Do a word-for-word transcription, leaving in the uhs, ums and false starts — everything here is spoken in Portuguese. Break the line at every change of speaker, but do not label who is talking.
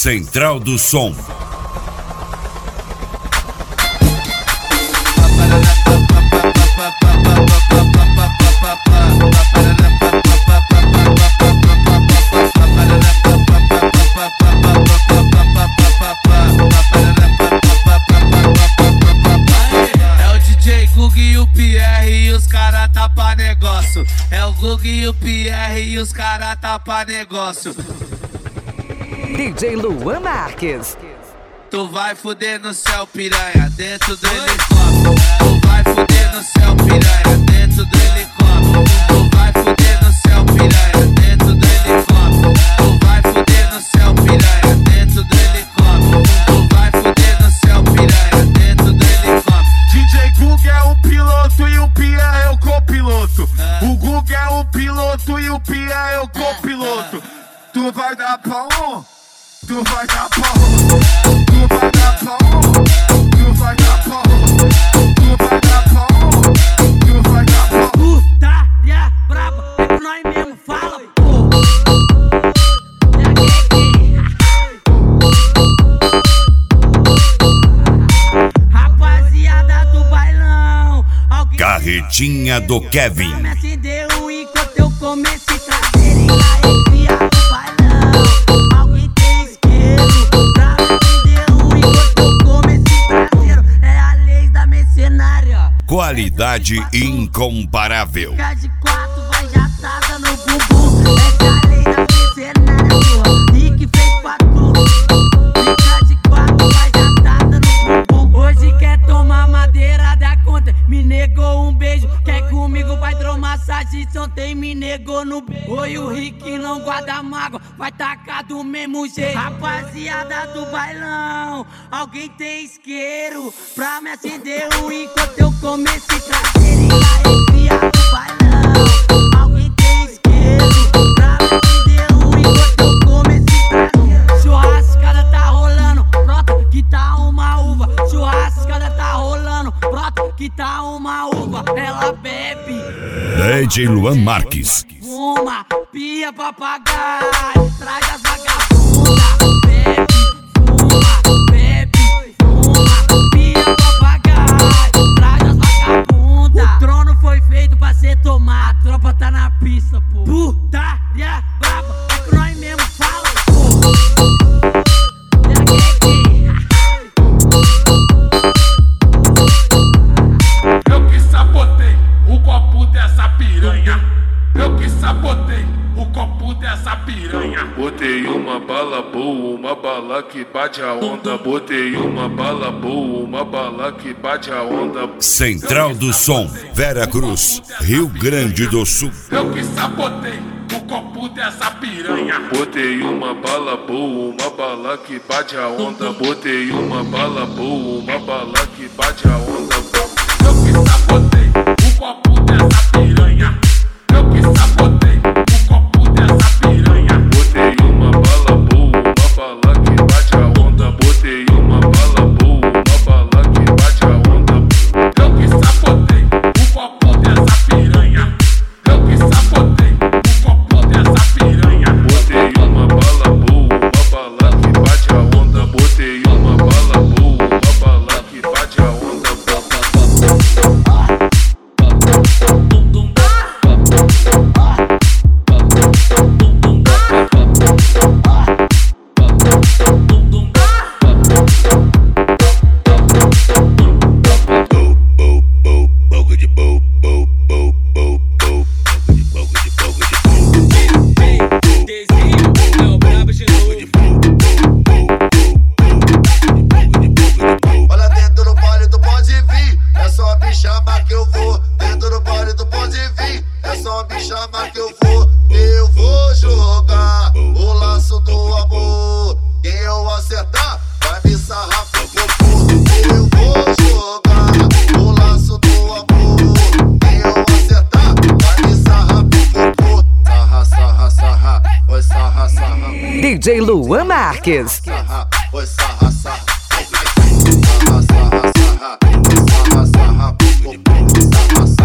Central do Som.
É o Gug e o Pierre e os cara tapa negócio.
D J Luan Marques.
Tu vai fuder no céu, piranha, dentro do helicóptero. Tu vai fuder no céu, piranha, dentro do helicóptero. Tu vai fuder no céu, piranha, dentro do helicóptero. Tu vai fuder no céu, piranha, dentro do helicóptero. Tu vai fuder no céu, piranha, dentro do helicóptero.
D J Gug é o piloto e o Pierre é o copiloto. O Gug é o piloto e o Pierre é o copiloto. Tu vai dar pra um, tu vai dar pra um, tu vai dar pra um, tu vai dar pra um, tu vai dar pra um, tu vai dar pra um.
Putaria braba, é que nós mesmo fala, pô. Rapaziada do bailão, alguém
Carretinha do Kevin.
me acendeu enquanto eu comecei a trazer e arrepia do bailão. Alguém tem isqueiro pra me acender enquanto eu comecei a trazer. É a lei da mercenária.
Qualidade incomparável.
Fica de quatro, vai jatada no bumbum. Essa é a lei da mercenária, porra. Rick fez pra tudo. Fica de quatro, vai jatada no bumbum. Hoje quer tomar madeira da conta, me negou um beijo. Quer comigo, vai hidromassagem, ontem me negou no beijo. Oi, o Rick não guarda mágoa, vai tacar do mesmo jeito. Rapaziada do bailão, alguém tem isqueiro pra me acender um enquanto eu comecei a trazer e arrepia do bailão. Alguém tem isqueiro pra me acender um enquanto eu comecei a trazer. Churrascada tá rolando, brota que tá uma uva. Churrascada tá rolando, brota que tá uma uva. Ela bebe,
D J Luan Marques.
fuma, pia papagaio, traz as vagabundas. Bebe, fuma, bebe, fuma, pia papagaio, traz as vagabundas. O trono foi feito pra ser tomado, a tropa tá na pista, pô. Putaria braba, é que nós mesmo fala, pô.
Eu que sabotei o copo dessa piranha. Eu que sabotei o copo dessa piranha.
Botei uma bala boa, uma bala que bate a onda. Botei uma bala boa, uma bala que bate a onda.
Central do Som, Vera Cruz, Rio Grande do Sul.
Eu que sabotei o copo dessa piranha.
Botei uma bala boa, uma bala que bate a onda. Botei uma bala boa, uma bala que bate a onda.
Eu que sabotei o copo dessa piranha. Eu que sabotei o copo dessa piranha.
Botei uma bala boa, uma bala que bate a onda. Botei uma bala boa, uma bala que bate a onda.
Eu que sabotei o copo dessa piranha. Eu que sabotei o copo dessa piranha.
Botei uma bala boa, uma bala que bate a onda. Botei uma bala boa, uma bala que bate a onda.
Olha dentro do baile tu pode vir, é só me chamar que eu vou. Dentro do baile tu pode vir, é só me chamar que eu vou. Eu vou jogar o laço do amor. Quem eu acertar vai me sarrar pro popô. Eu vou jogar o laço do amor. Quem eu acertar vai me sarrar pro popô. Sarra, sarra, sarra, oi sarra, sarra.
D J Luan Marques.
Sarra, oi sarra, sarra. Sarra, sarra, sarra, sarra, sarra, sarra,